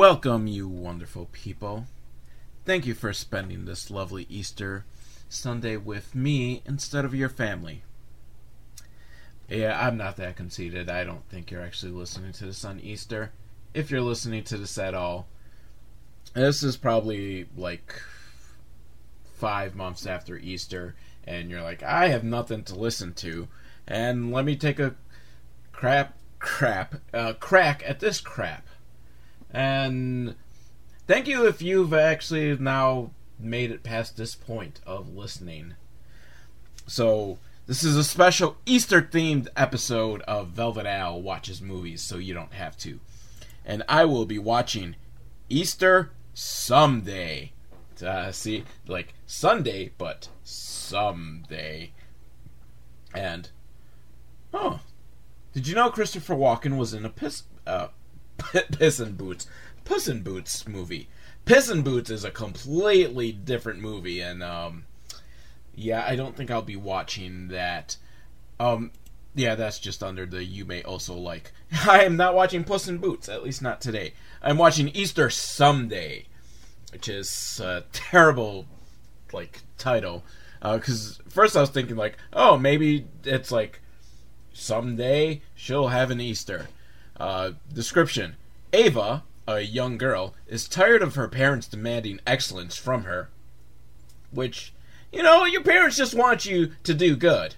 Welcome, you wonderful people. Thank you for spending this lovely Easter Sunday with me instead of your family. Yeah, I'm not that conceited. I don't think you're actually listening to this on Easter. If you're listening to this at all, this is probably like 5 months after Easter, and you're like, I have nothing to listen to, and let me take a crack at this crap. And thank you if you've actually now made it past this point of listening. So, this is a special Easter-themed episode of Velvet Al Watches Movies, so you don't have to. And I will be watching Easter Someday. See, like Sunday, but someday. And, did you know Christopher Walken was in a Puss in Boots movie? Puss in Boots is a completely different movie, and yeah, I don't think I'll be watching that. Yeah, that's just under the you may also like. I am not watching Puss in Boots, at least not today. I'm watching Easter Someday, which is a terrible, like, title. Because first I was thinking, like, oh, maybe it's like, someday she'll have an Easter. Description. Ava, a young girl, is tired of her parents demanding excellence from her. Which, you know, your parents just want you to do good.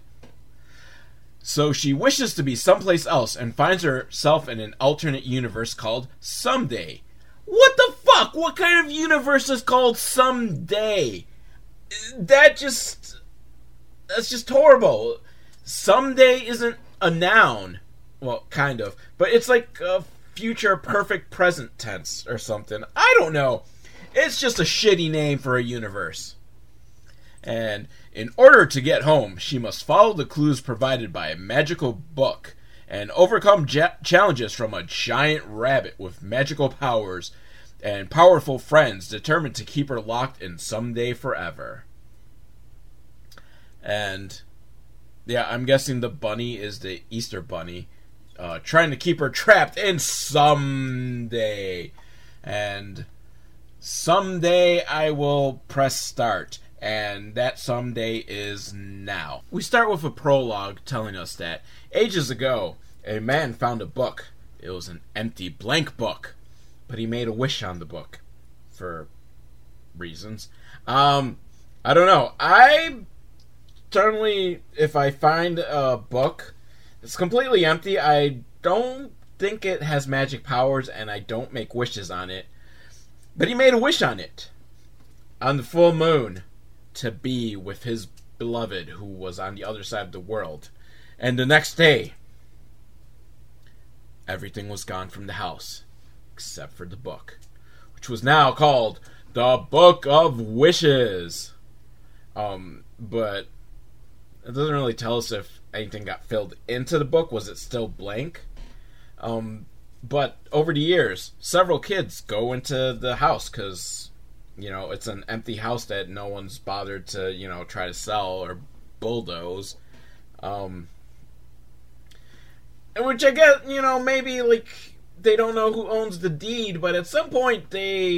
So she wishes to be someplace else and finds herself in an alternate universe called Someday. What the fuck? What kind of universe is called Someday? That's just horrible. Someday isn't a noun. Well, kind of. But it's like a future perfect present tense or something. I don't know. It's just a shitty name for a universe. And in order to get home, she must follow the clues provided by a magical book and overcome challenges from a giant rabbit with magical powers and powerful friends determined to keep her locked in Someday forever. And yeah, I'm guessing the bunny is the Easter bunny, trying to keep her trapped in Someday. And someday I will press start, and that someday is now. We start with a prologue telling us that ages ago, a man found a book. It was an empty, blank book, but he made a wish on the book for reasons. I don't know. Certainly, if I find a book that's completely empty, I don't think it has magic powers, and I don't make wishes on it. But he made a wish on it. On the full moon, to be with his beloved who was on the other side of the world. And the next day, everything was gone from the house, except for the book, which was now called the Book of Wishes. But it doesn't really tell us if anything got filled into the book. Was it still blank? But over the years, several kids go into the house because, you know, it's an empty house that no one's bothered to, you know, try to sell or bulldoze. Which I guess, you know, maybe, like, they don't know who owns the deed, but at some point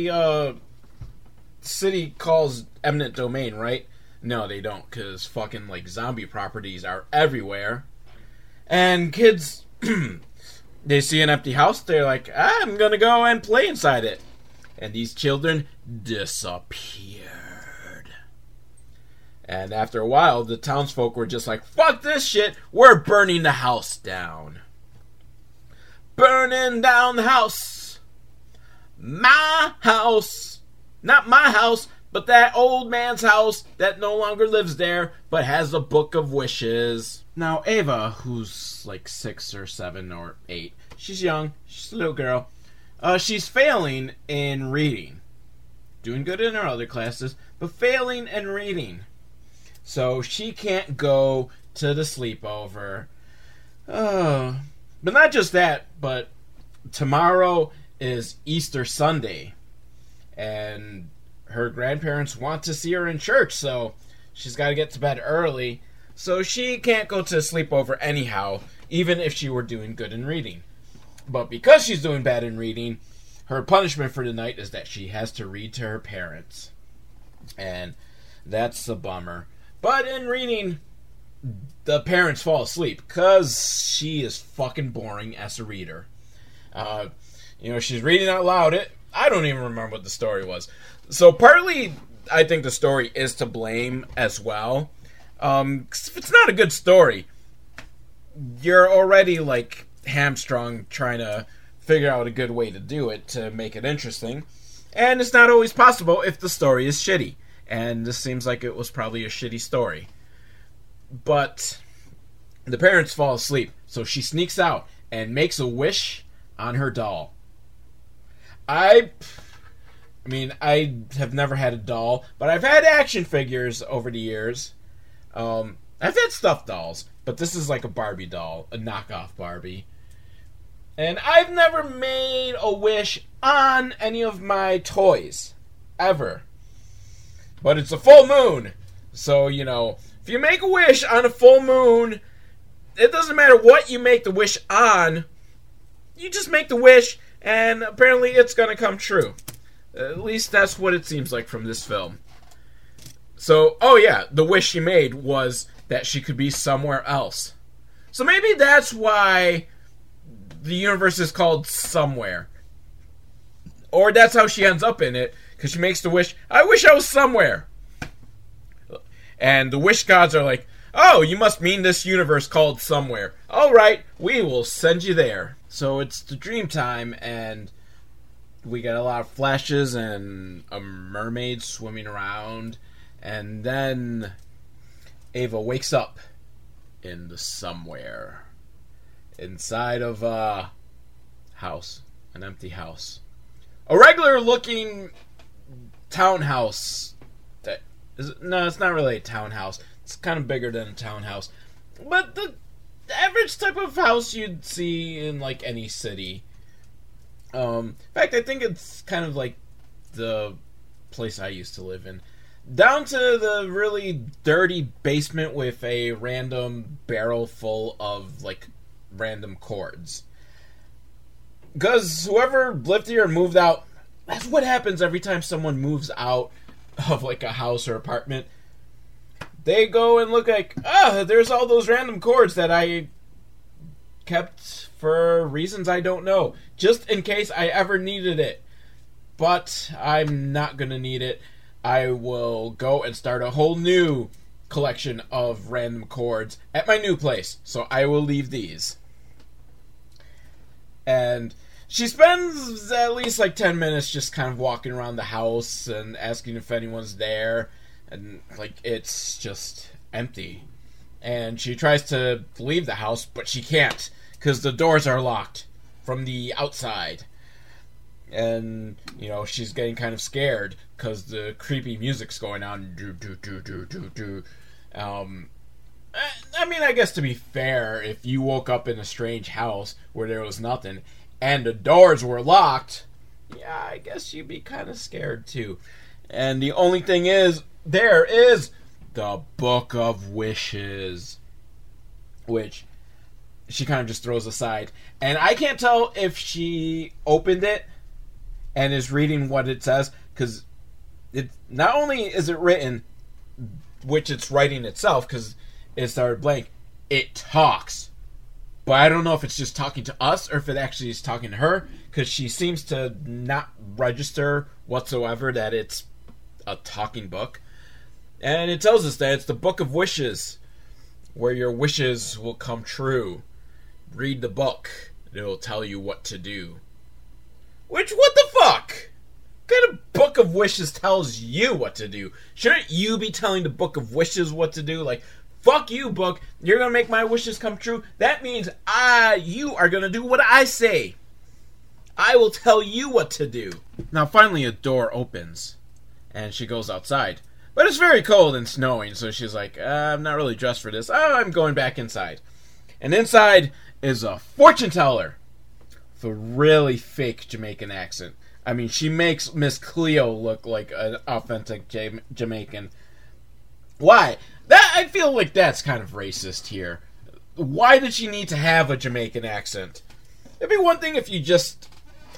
city calls eminent domain, right? No, they don't, because fucking, like, zombie properties are everywhere. And kids, they see an empty house, they're like, I'm gonna go and play inside it. And these children disappeared. And after a while, the townsfolk were just like, fuck this shit, we're burning the house down. Burning down the house. My house. Not my house, but that old man's house that no longer lives there, but has a book of wishes. Now, Ava, who's like 6 or 7 or 8, she's young, she's a little girl. She's failing in reading. Doing good in her other classes, but failing in reading. So she can't go to the sleepover. But not just that, but tomorrow is Easter Sunday. And her grandparents want to see her in church, so she's got to get to bed early. So she can't go to a sleepover anyhow, even if she were doing good in reading. But because she's doing bad in reading, her punishment for the night is that she has to read to her parents. And that's a bummer. But in reading, the parents fall asleep because she is fucking boring as a reader. She's reading out loud. I don't even remember what the story was. So partly, I think the story is to blame as well. 'Cause if it's not a good story, you're already, like, hamstrung trying to figure out a good way to do it to make it interesting. And it's not always possible if the story is shitty. And this seems like it was probably a shitty story. But the parents fall asleep, so she sneaks out and makes a wish on her doll. I have never had a doll, but I've had action figures over the years. I've had stuffed dolls, but this is like a Barbie doll, a knockoff Barbie. And I've never made a wish on any of my toys, ever. But it's a full moon, so, if you make a wish on a full moon, it doesn't matter what you make the wish on, you just make the wish, and apparently it's gonna come true. At least that's what it seems like from this film. So, the wish she made was that she could be somewhere else. So maybe that's why the universe is called Somewhere. Or that's how she ends up in it, because she makes the wish, I wish I was somewhere. And the wish gods are like, oh, you must mean this universe called Somewhere. Alright, we will send you there. So it's the dream time, and we get a lot of flashes and a mermaid swimming around. And then Ava wakes up in the Somewhere. Inside of a house. An empty house. A regular looking townhouse. No, it's not really a townhouse. It's kind of bigger than a townhouse. But the average type of house you'd see in, like, any city. In fact, I think it's kind of like the place I used to live in. Down to the really dirty basement with a random barrel full of, like, random cords. Because whoever lived here and moved out, that's what happens every time someone moves out of, like, a house or apartment. They go and look like, there's all those random cords that I kept for reasons I don't know. Just in case I ever needed it. But I'm not going to need it. I will go and start a whole new collection of random cords at my new place. So I will leave these. And she spends at least like 10 minutes just kind of walking around the house and asking if anyone's there. And, like, it's just empty. And she tries to leave the house, but she can't, because the doors are locked from the outside. And, she's getting kind of scared, because the creepy music's going on. I guess to be fair, if you woke up in a strange house where there was nothing, and the doors were locked, yeah, I guess you'd be kind of scared, too. And the only thing is, there is the Book of Wishes, which she kind of just throws aside. And I can't tell if she opened it and is reading what it says, because it not only is it written, which it's writing itself, because it started blank, it talks. But I don't know if it's just talking to us or if it actually is talking to her, because she seems to not register whatsoever that it's a talking book. And it tells us that it's the Book of Wishes, where your wishes will come true. Read the book. It'll tell you what to do. Which, what the fuck? What kind of Book of Wishes tells you what to do? Shouldn't you be telling the Book of Wishes what to do? Like, fuck you, book. You're gonna make my wishes come true. That means you are gonna do what I say. I will tell you what to do. Now, finally, a door opens, and she goes outside. But it's very cold and snowing, so she's like, I'm not really dressed for this. I'm going back inside. And inside is a fortune teller with a really fake Jamaican accent. I mean, she makes Miss Cleo look like an authentic Jamaican. Why? I feel like that's kind of racist here. Why did she need to have a Jamaican accent? It'd be one thing if you just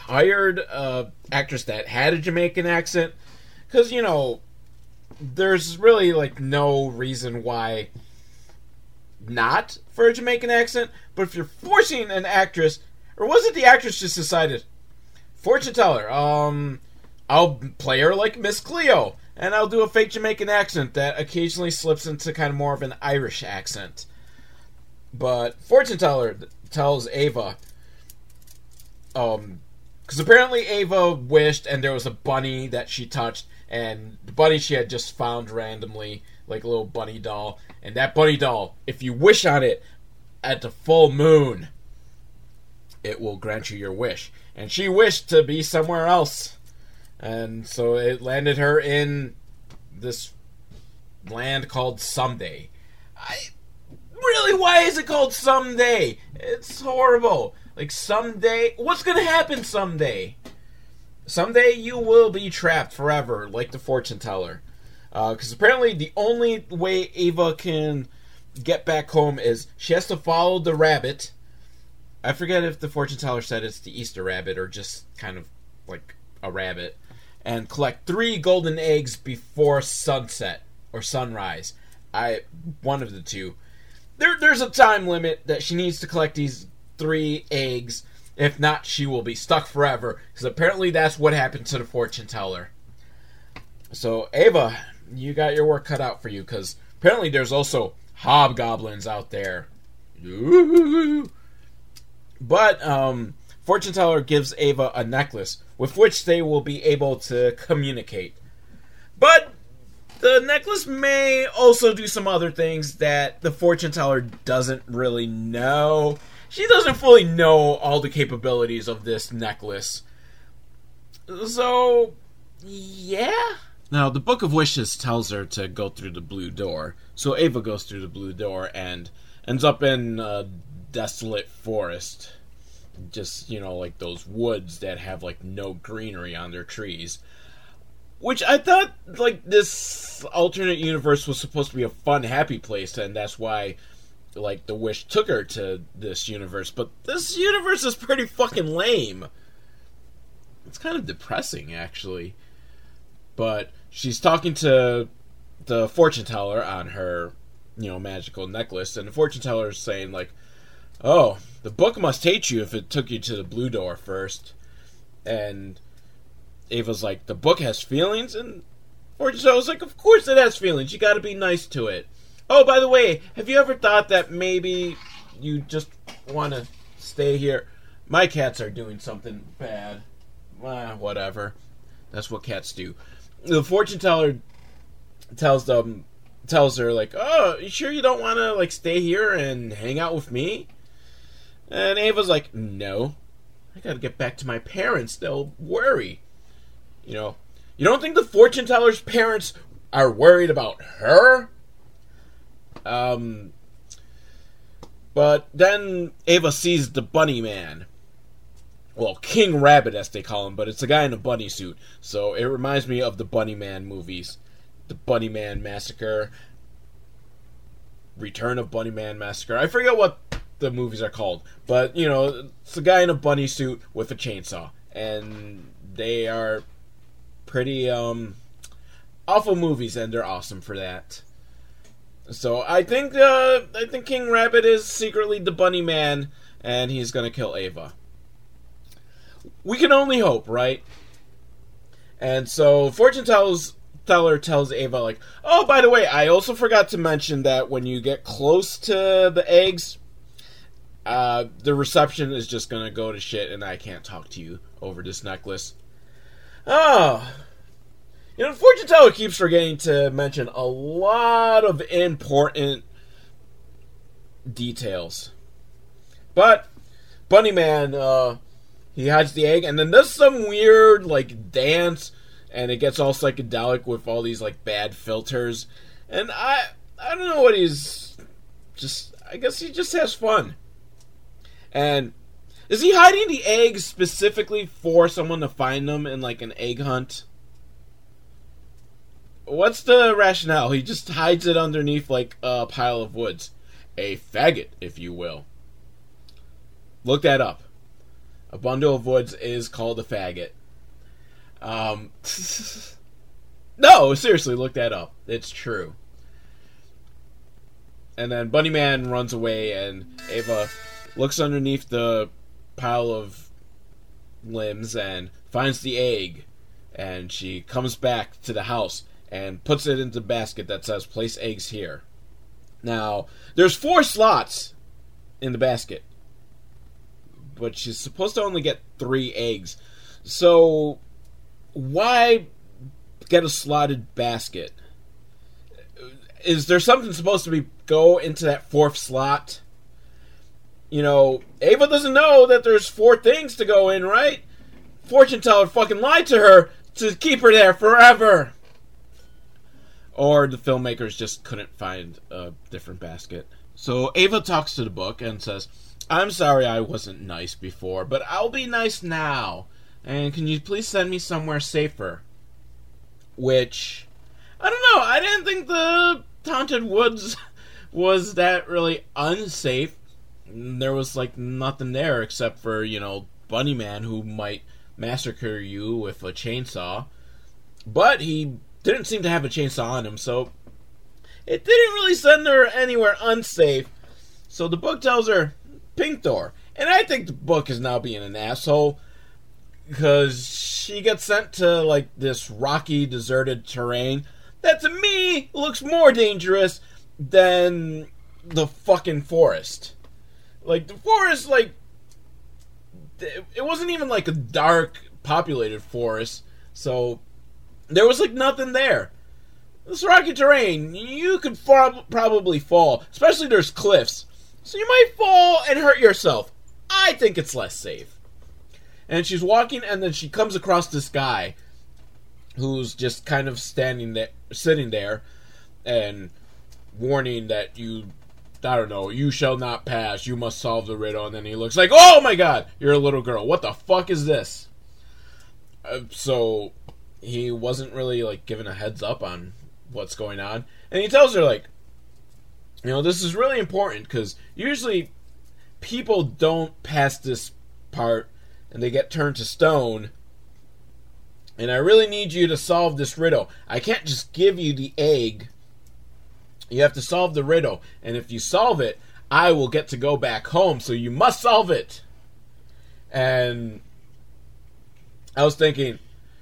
hired a actress that had a Jamaican accent, because, you know, there's really, like, no reason why not for a Jamaican accent, but if you're forcing an actress, or was it the actress just decided, fortune teller, I'll play her like Miss Cleo, and I'll do a fake Jamaican accent that occasionally slips into kind of more of an Irish accent. But fortune teller tells Ava, because apparently Ava wished, and there was a bunny that she touched, and the bunny she had just found randomly, like a little bunny doll, and that bunny doll, if you wish on it at the full moon, it will grant you your wish. And she wished to be somewhere else, and so it landed her in this land called Someday. Really, why is it called Someday? It's horrible. Like, someday, what's gonna happen someday? Someday you will be trapped forever, like the fortune teller. Because apparently the only way Ava can get back home is she has to follow the rabbit. I forget if the fortune teller said it's the Easter rabbit or just kind of like a rabbit. And collect 3 golden eggs before sunset or sunrise. One of the two. There's a time limit that she needs to collect these 3 eggs. If not, she will be stuck forever. Because apparently that's what happened to the fortune teller. So, Ava, you got your work cut out for you. Because apparently there's also hobgoblins out there. Ooh. But, fortune teller gives Ava a necklace with which they will be able to communicate. But the necklace may also do some other things that the fortune teller doesn't really know. She doesn't fully know all the capabilities of this necklace. So, yeah. Now, the Book of Wishes tells her to go through the blue door. So Ava goes through the blue door and ends up in a desolate forest. Just, you know, like those woods that have, like, no greenery on their trees. Which I thought, like, this alternate universe was supposed to be a fun, happy place, and that's why, like, the wish took her to this universe. But this universe is pretty fucking lame. It's kind of depressing, actually. But she's talking to the fortune teller on her, you know, magical necklace, and the fortune teller is saying, like, oh, the book must hate you if it took you to the blue door first. And Ava's like, the book has feelings? And fortune teller's like, of course it has feelings. You gotta be nice to it. Oh, by the way, have you ever thought that maybe you just want to stay here? My cats are doing something bad. Whatever. That's what cats do. The fortune teller tells her, like, oh, you sure you don't want to, like, stay here and hang out with me? And Ava's like, no. I gotta get back to my parents. They'll worry. You know, you don't think the fortune teller's parents are worried about her? But then Ava sees the bunny man. Well, King Rabbit, as they call him, but it's a guy in a bunny suit. So it reminds me of the Bunny Man movies. The Bunny Man Massacre. Return of Bunny Man Massacre. I forget what the movies are called. But, you know, it's a guy in a bunny suit with a chainsaw. And they are pretty, awful movies, and they're awesome for that. So I think King Rabbit is secretly the Bunny Man, and he's gonna kill Ava. We can only hope, right? And so fortune teller tells Ava, like, oh, by the way, I also forgot to mention that when you get close to the eggs, the reception is just gonna go to shit, and I can't talk to you over this necklace. Oh. You know, fortune teller keeps forgetting to mention a lot of important details. But Bunny Man, he hides the egg and then does some weird, like, dance, and it gets all psychedelic with all these, like, bad filters. And I don't know what he's just, I guess he just has fun. And is he hiding the eggs specifically for someone to find them in, like, an egg hunt? What's the rationale? He just hides it underneath, like, a pile of woods. A faggot, if you will. Look that up. A bundle of wood is called a faggot. No, seriously, look that up. It's true. And then Bunny Man runs away, and Ava looks underneath the pile of limbs and finds the egg. And she comes back to the house and puts it into the basket that says, place eggs here. Now, there's 4 slots in the basket. But she's supposed to only get 3 eggs. So, why get a slotted basket? Is there something supposed to go into that 4th slot? You know, Ava doesn't know that there's 4 things to go in, right? Fortune teller fucking lied to her to keep her there forever. Or the filmmakers just couldn't find a different basket. So Ava talks to the book and says, I'm sorry I wasn't nice before, but I'll be nice now. And can you please send me somewhere safer? Which, I don't know, I didn't think the Haunted Woods was that really unsafe. There was like nothing there except for, you know, Bunny Man who might massacre you with a chainsaw. But he didn't seem to have a chainsaw on him, so it didn't really send her anywhere unsafe. So the book tells her, Pink Door. And I think the book is now being an asshole, because she gets sent to, like, this rocky, deserted terrain that, to me, looks more dangerous than the fucking forest. Like, the forest, like, it wasn't even, like, a dark, populated forest, so there was, like, nothing there. This rocky terrain, you could probably fall, especially there's cliffs, so you might fall and hurt yourself. I think it's less safe. And she's walking, and then she comes across this guy who's just kind of sitting there, and warning that you shall not pass, you must solve the riddle. And then he looks like, oh my god, you're a little girl. What the fuck is this? So he wasn't really, like, given a heads up on what's going on. And he tells her, like, you know, this is really important, because usually people don't pass this part and they get turned to stone. And I really need you to solve this riddle. I can't just give you the egg. You have to solve the riddle. And if you solve it, I will get to go back home. So you must solve it. And I was thinking,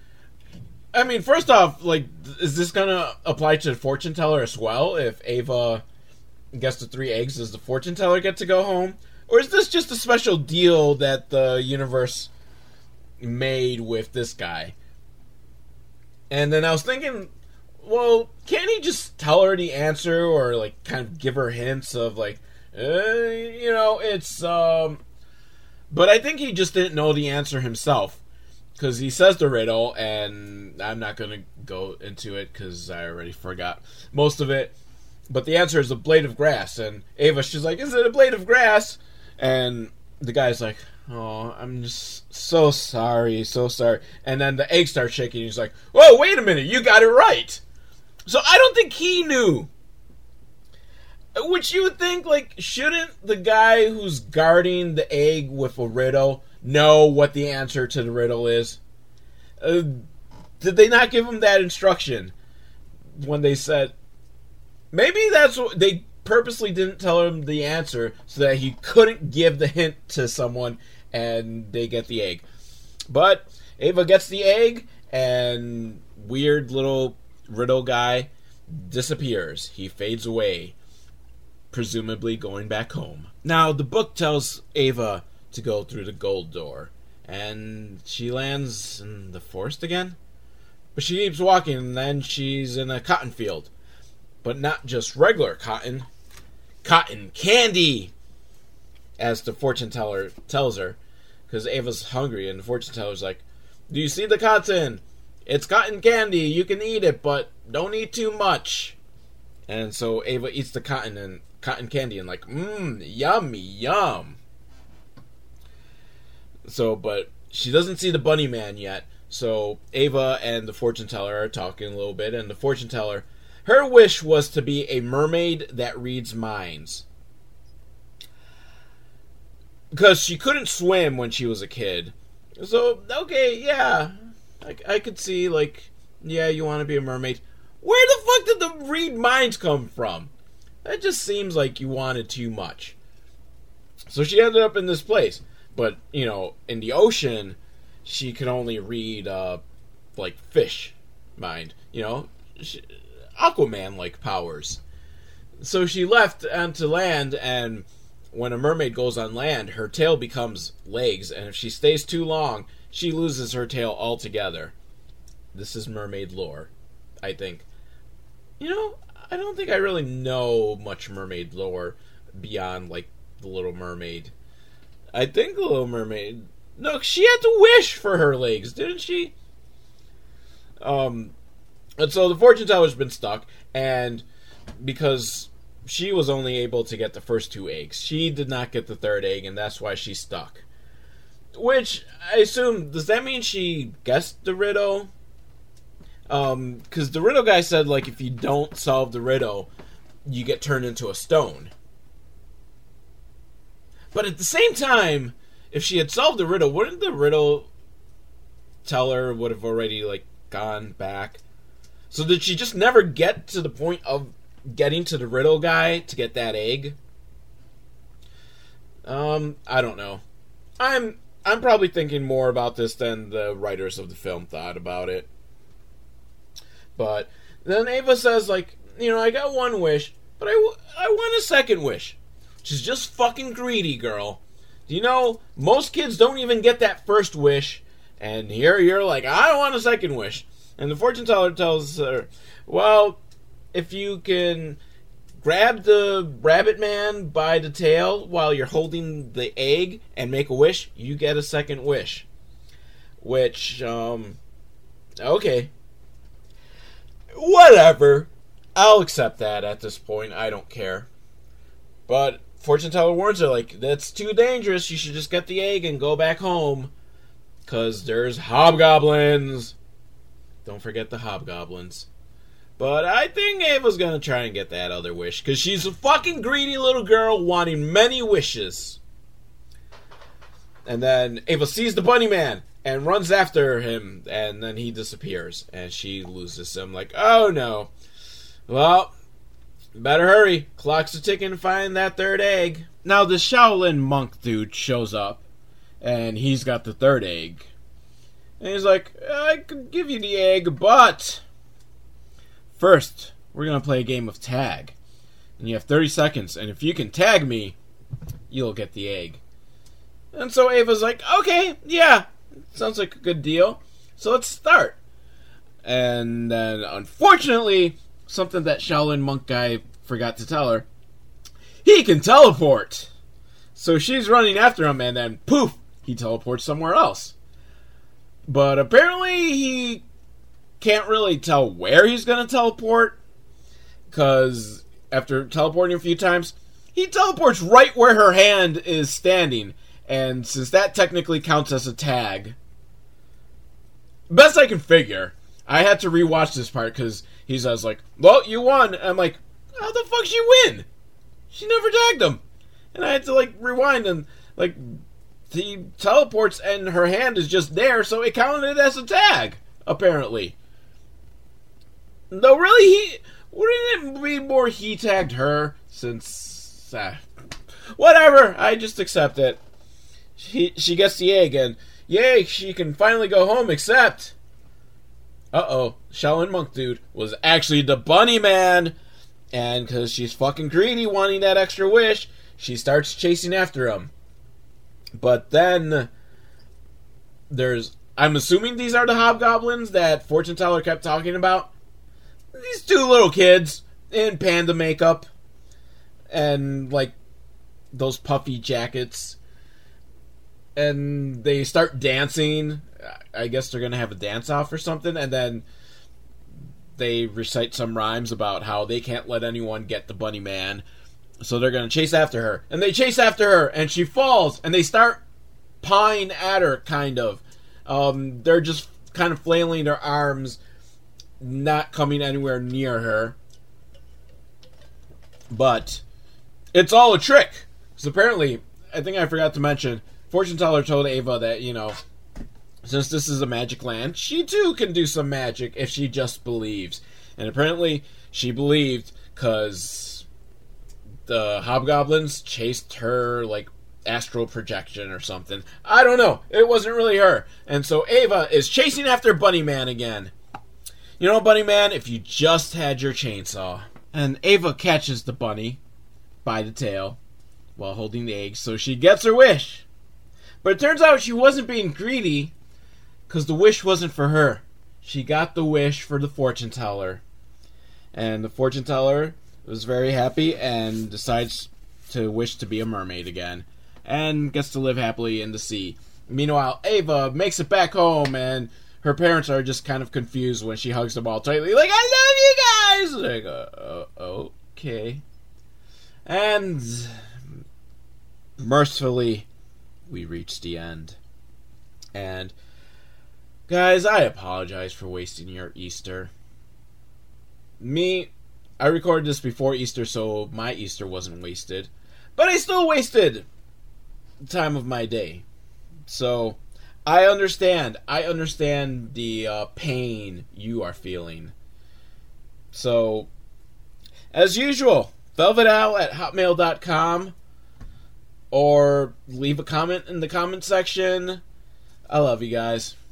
I mean, first off, like, is this going to apply to the fortune teller as well? If Ava gets the 3 eggs, does the fortune teller get to go home? Or is this just a special deal that the universe made with this guy? And then I was thinking, well, can't he just tell her the answer, or, like, kind of give her hints of, like, you know, it's, But I think he just didn't know the answer himself, because he says the riddle, and I'm not going to go into it, because I already forgot most of it. But the answer is a blade of grass, and Ava, she's like, is it a blade of grass? And the guy's like, oh, I'm just so sorry, so sorry. And then the egg starts shaking, and he's like, whoa, wait a minute, you got it right. So I don't think he knew. Which you would think, like, shouldn't the guy who's guarding the egg with a riddle know what the answer to the riddle is? Did they not give him that instruction when they said... Maybe that's what... They purposely didn't tell him the answer so that he couldn't give the hint to someone and they get the egg. But Ava gets the egg, and weird little riddle guy disappears. He fades away, presumably going back home. Now, the book tells Ava to go through the gold door, and she lands in the forest again. But she keeps walking, and then she's in a cotton field. But not just regular cotton. Cotton candy! As the fortune teller tells her. Because Ava's hungry, and the fortune teller's like, do you see the cotton? It's cotton candy. You can eat it, but don't eat too much. And so Ava eats the cotton candy and like, yummy, yum. So, but she doesn't see the bunny man yet. So Ava and the fortune teller are talking a little bit, and the fortune teller, her wish was to be a mermaid that reads minds. because she couldn't swim when she was a kid. So, okay, yeah. I could see, like, yeah, you want to be a mermaid. Where the fuck did the read minds come from? That just seems like you wanted too much. So she ended up in this place. But, you know, in the ocean, she could only read, like, fish mind. You know? Aquaman-like powers. So she left onto land, and when a mermaid goes on land, her tail becomes legs, and if she stays too long, she loses her tail altogether. This is mermaid lore, I think. You know, I don't think I really know much mermaid lore beyond, like, The Little Mermaid. I think The Little Mermaid... No, she had to wish for her legs, didn't she? And so the fortune teller's been stuck, and because she was only able to get the first 2 eggs, she did not get the 3rd egg, and that's why she's stuck. Which, I assume, does that mean she guessed the riddle? Because the riddle guy said, like, if you don't solve the riddle, you get turned into a stone. But at the same time, if she had solved the riddle, wouldn't the riddle teller would have already, like, gone back? So did she just never get to the point of getting to the riddle guy to get that egg? I don't know. I'm probably thinking more about this than the writers of the film thought about it. But then Ava says, like, you know, I got 1 wish, but I want a 2nd wish. She's just fucking greedy, girl. Do you know, most kids don't even get that 1st wish, and here you're like, I want a 2nd wish. And the fortune teller tells her, well, if you can grab the rabbit man by the tail while you're holding the egg and make a wish, you get a 2nd wish. Which, okay. Whatever. I'll accept that at this point. I don't care. But fortune teller warns her, like, that's too dangerous. You should just get the egg and go back home. 'Cause there's hobgoblins. Don't forget the hobgoblins. But I think Ava's gonna try and get that other wish. 'Cause she's a fucking greedy little girl wanting many wishes. And then Ava sees the bunny man and runs after him, and then he disappears, and she loses him, like, oh no. Well, better hurry. Clock's a ticking to find that 3rd egg. Now the Shaolin monk dude shows up, and he's got the 3rd egg. And he's like, I could give you the egg, but first, we're going to play a game of tag. And you have 30 seconds, and if you can tag me, you'll get the egg. And so Ava's like, okay, yeah, sounds like a good deal. So let's start. And then, unfortunately, something that Shaolin monk guy forgot to tell her, he can teleport. So she's running after him, and then, poof, he teleports somewhere else. But apparently he can't really tell where he's going to teleport, because after teleporting a few times, he teleports right where her hand is standing. And since that technically counts as a tag, best I can figure, I had to rewatch this part because he says, like, well, you won. And I'm like, how the fuck she win? She never tagged him. And I had to, like, rewind, and, like, he teleports and her hand is just there, so it counted as a tag, apparently. Though, really, wouldn't it be more he tagged her, since, whatever, I just accept it. She gets the egg, and yay, she can finally go home, except, uh-oh, Shaolin monk dude was actually the bunny man, and because she's fucking greedy wanting that extra wish, she starts chasing after him. But then, I'm assuming these are the hobgoblins that fortune teller kept talking about. These 2 little kids in panda makeup and, like, those puffy jackets. And they start dancing. I guess they're going to have a dance-off or something. And then they recite some rhymes about how they can't let anyone get the bunny man. So they're going to chase after her. And they chase after her, and she falls. And they start pawing at her, kind of. They're just kind of flailing their arms, not coming anywhere near her. But it's all a trick. Because apparently, I think I forgot to mention, fortune teller told Ava that, since this is a magic land, she too can do some magic if she just believes. And apparently she believed because the hobgoblins chased her, astral projection or something. I don't know. It wasn't really her. And so Ava is chasing after Bunny Man again. Bunny Man, if you just had your chainsaw. And Ava catches the bunny by the tail while holding the egg, so she gets her wish. But it turns out she wasn't being greedy, because the wish wasn't for her. She got the wish for the fortune teller. And the fortune teller was very happy and decides to wish to be a mermaid again. And gets to live happily in the sea. Meanwhile, Ava makes it back home, and her parents are just kind of confused when she hugs them all tightly. Like, I love you guys! Okay. And mercifully, we reach the end. And guys, I apologize for wasting your Easter. I recorded this before Easter, so my Easter wasn't wasted. But I still wasted the time of my day. So, I understand. I understand the pain you are feeling. So, as usual, velvetowl@hotmail.com, or leave a comment in the comment section. I love you guys.